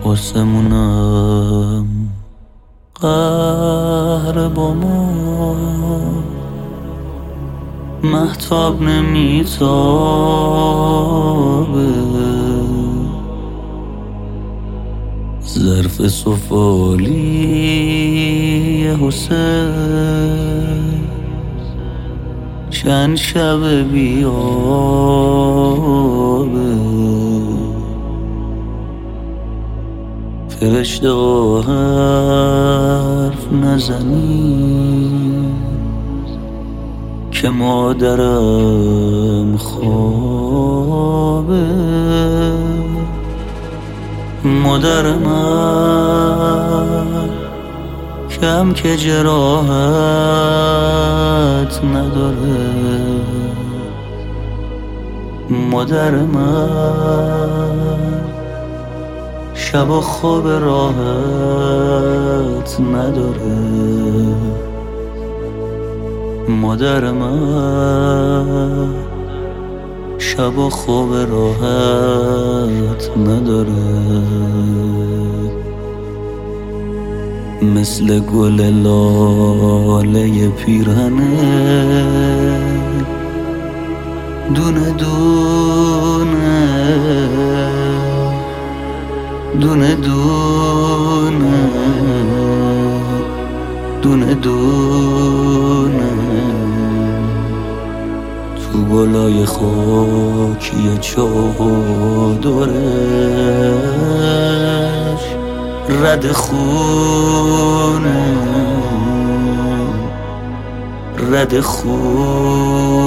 آسمونم قهر با ما مهتاب نمیتابه، ظرف سفالی حسین چند شب بیابه. فرشته حرف نزنی که مادرم خوابه. مادر من کم که جراحت نداره، مادر من شب و خواب راحت نداره. مادر من شب و خواب راحت نداره. مثل گل لاله پیرهنه دونه دونه دونه دونه دونه دونه تو بالای خاکی چادرش رد خونه رد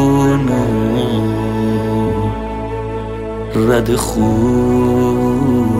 خونه رد خونه.